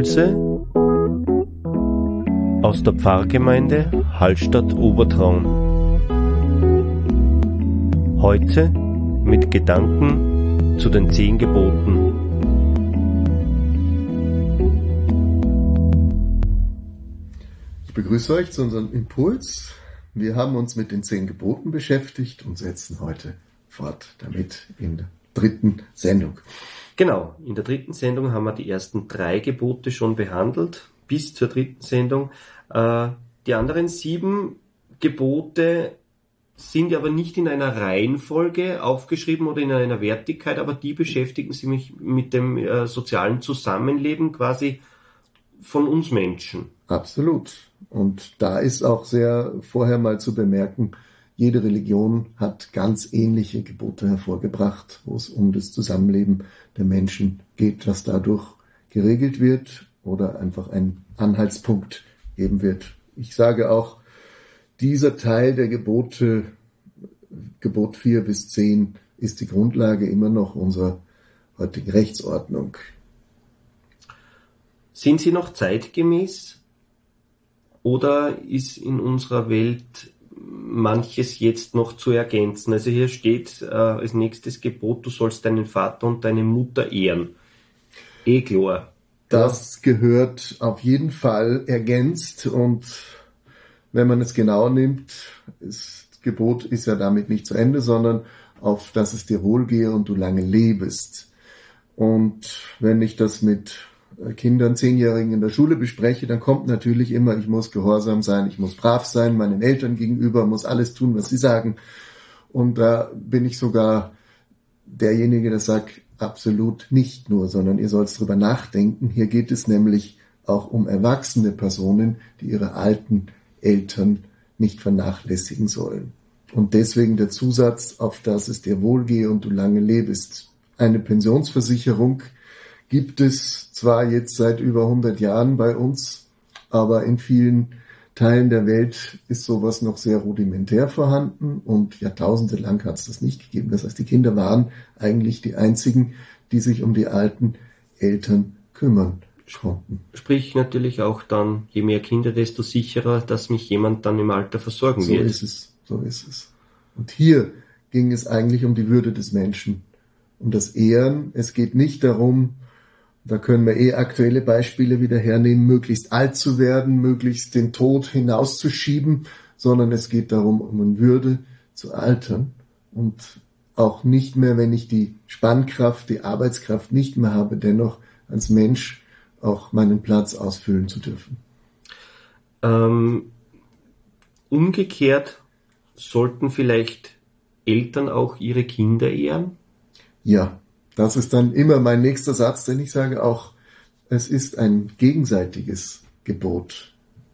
Impulse aus der Pfarrgemeinde Hallstatt-Obertraun. Heute mit Gedanken zu den 10 Geboten. Ich begrüße euch zu unserem Impuls. Wir haben uns mit den 10 Geboten beschäftigt und setzen heute fort damit in der 3. Sendung. Genau, in der 3. Sendung haben wir die ersten 3 Gebote schon behandelt, bis zur 3. Sendung. Die anderen 7 Gebote sind aber nicht in einer Reihenfolge aufgeschrieben oder in einer Wertigkeit, aber die beschäftigen sich mit dem sozialen Zusammenleben quasi von uns Menschen. Absolut. Und da ist auch sehr vorher mal zu bemerken, jede Religion hat ganz ähnliche Gebote hervorgebracht, wo es um das Zusammenleben der Menschen geht, was dadurch geregelt wird oder einfach ein Anhaltspunkt geben wird. Ich sage auch, dieser Teil der Gebote, Gebot 4 bis 10, ist die Grundlage immer noch unserer heutigen Rechtsordnung. Sind sie noch zeitgemäß oder ist in unserer Welt manches jetzt noch zu ergänzen? Also hier steht als nächstes Gebot, du sollst deinen Vater und deine Mutter ehren. Klar. Das gehört auf jeden Fall ergänzt, und wenn man es genau nimmt, das Gebot ist ja damit nicht zu Ende, sondern auf dass es dir wohlgehe und du lange lebest. Und wenn ich das mit Kindern, 10-Jährigen in der Schule bespreche, dann kommt natürlich immer, ich muss gehorsam sein, ich muss brav sein, meinen Eltern gegenüber, muss alles tun, was sie sagen. Und da bin ich sogar derjenige, der sagt, absolut nicht nur, sondern ihr sollt drüber nachdenken. Hier geht es nämlich auch um erwachsene Personen, die ihre alten Eltern nicht vernachlässigen sollen. Und deswegen der Zusatz, auf dass es dir wohlgehe und du lange lebst. Eine Pensionsversicherung gibt es zwar jetzt seit über 100 Jahren bei uns, aber in vielen Teilen der Welt ist sowas noch sehr rudimentär vorhanden und jahrtausendelang hat es das nicht gegeben. Das heißt, die Kinder waren eigentlich die einzigen, die sich um die alten Eltern kümmern konnten. Sprich natürlich auch dann, je mehr Kinder, desto sicherer, dass mich jemand dann im Alter versorgen wird. So ist es. Und hier ging es eigentlich um die Würde des Menschen, um das Ehren. Es geht nicht darum, da können wir aktuelle Beispiele wieder hernehmen, möglichst alt zu werden, möglichst den Tod hinauszuschieben, sondern es geht darum, um in Würde zu altern und auch nicht mehr, wenn ich die Spannkraft, die Arbeitskraft nicht mehr habe, dennoch als Mensch auch meinen Platz ausfüllen zu dürfen. Umgekehrt sollten vielleicht Eltern auch ihre Kinder ehren? Ja. Das ist dann immer mein nächster Satz, denn ich sage auch, es ist ein gegenseitiges Gebot.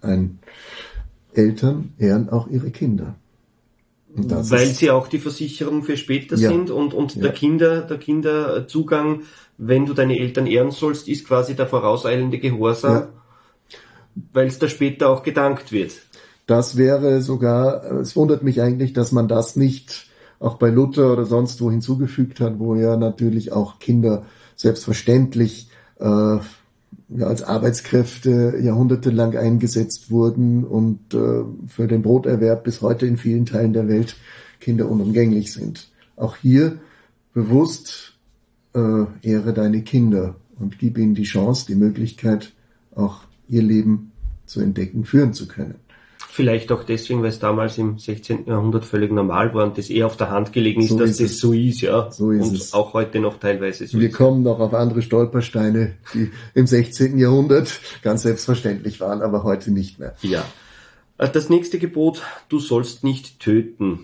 Eltern ehren auch ihre Kinder. Und weil sie auch die Versicherung für später sind und der Kinderzugang, wenn du deine Eltern ehren sollst, ist quasi der vorauseilende Gehorsam, weil es da später auch gedankt wird. Das wäre sogar, es wundert mich eigentlich, dass man das nicht auch bei Luther oder sonst wo hinzugefügt hat, wo ja natürlich auch Kinder selbstverständlich als Arbeitskräfte jahrhundertelang eingesetzt wurden und für den Broterwerb bis heute in vielen Teilen der Welt Kinder unumgänglich sind. Auch hier bewusst ehre deine Kinder und gib ihnen die Chance, die Möglichkeit, auch ihr Leben zu entdecken, führen zu können. Vielleicht auch deswegen, weil es damals im 16. Jahrhundert völlig normal war und das auf der Hand gelegen ist, dass das so ist, ja. So ist und es. Auch heute noch teilweise so Wir ist. kommen noch auf andere Stolpersteine, die im 16. Jahrhundert ganz selbstverständlich waren, aber heute nicht mehr. Ja. Das nächste Gebot, du sollst nicht töten.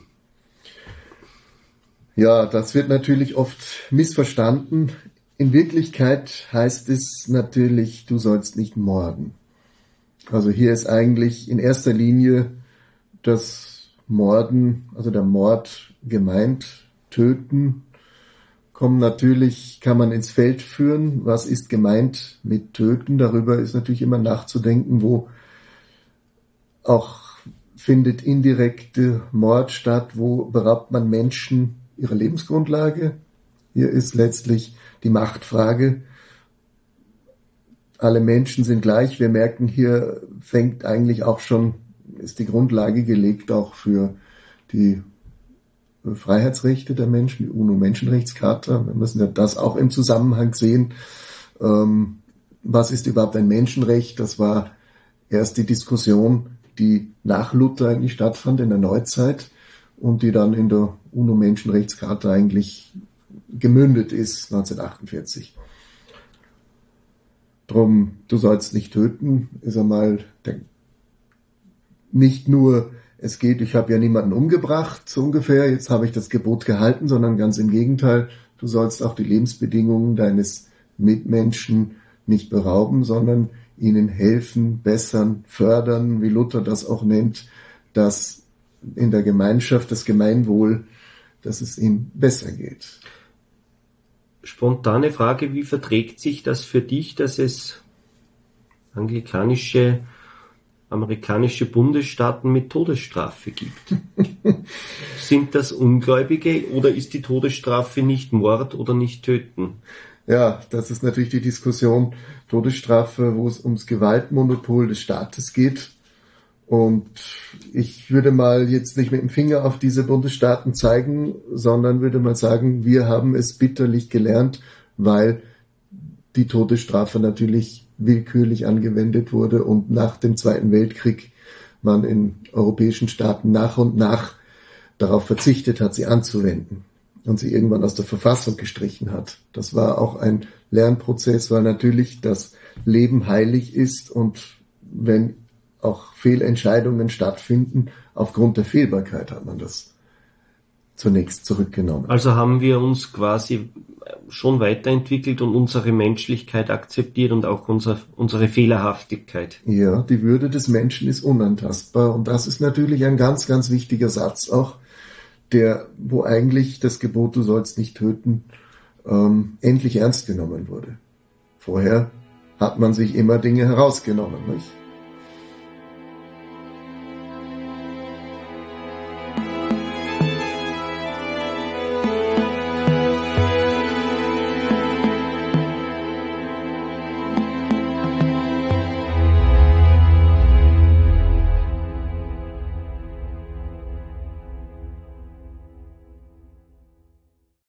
Ja, das wird natürlich oft missverstanden. In Wirklichkeit heißt es natürlich, du sollst nicht morden. Also hier ist eigentlich in erster Linie das Morden, also der Mord gemeint. Töten kann man ins Feld führen. Was ist gemeint mit Töten? Darüber ist natürlich immer nachzudenken, wo auch findet indirekte Mord statt, wo beraubt man Menschen ihrer Lebensgrundlage. Hier ist letztlich die Machtfrage. alle Menschen sind gleich. Wir merken, hier fängt eigentlich auch schon, ist die Grundlage gelegt auch für die Freiheitsrechte der Menschen, die UNO-Menschenrechtscharta. Wir müssen ja das auch im Zusammenhang sehen. Was ist überhaupt ein Menschenrecht? Das war erst die Diskussion, die nach Luther eigentlich stattfand in der Neuzeit und die dann in der UNO-Menschenrechtscharta eigentlich gemündet ist, 1948. Drum, du sollst nicht töten, ist einmal nicht nur, es geht, ich habe ja niemanden umgebracht, so ungefähr, jetzt habe ich das Gebot gehalten, sondern ganz im Gegenteil, du sollst auch die Lebensbedingungen deines Mitmenschen nicht berauben, sondern ihnen helfen, bessern, fördern, wie Luther das auch nennt, dass in der Gemeinschaft, das Gemeinwohl, dass es ihm besser geht. Spontane Frage, wie verträgt sich das für dich, dass es anglikanische, amerikanische Bundesstaaten mit Todesstrafe gibt? Sind das Ungläubige oder ist die Todesstrafe nicht Mord oder nicht Töten? Ja, das ist natürlich die Diskussion Todesstrafe, wo es ums Gewaltmonopol des Staates geht. Und ich würde mal jetzt nicht mit dem Finger auf diese Bundesstaaten zeigen, sondern würde mal sagen, wir haben es bitterlich gelernt, weil die Todesstrafe natürlich willkürlich angewendet wurde und nach dem Zweiten Weltkrieg man in europäischen Staaten nach und nach darauf verzichtet hat, sie anzuwenden und sie irgendwann aus der Verfassung gestrichen hat. Das war auch ein Lernprozess, weil natürlich das Leben heilig ist und wenn auch Fehlentscheidungen stattfinden, aufgrund der Fehlbarkeit hat man das zunächst zurückgenommen. Also haben wir uns quasi schon weiterentwickelt und unsere Menschlichkeit akzeptiert und auch unsere Fehlerhaftigkeit. Ja, die Würde des Menschen ist unantastbar und das ist natürlich ein ganz, ganz wichtiger Satz auch, wo eigentlich das Gebot, du sollst nicht töten, endlich ernst genommen wurde. Vorher hat man sich immer Dinge herausgenommen, nicht?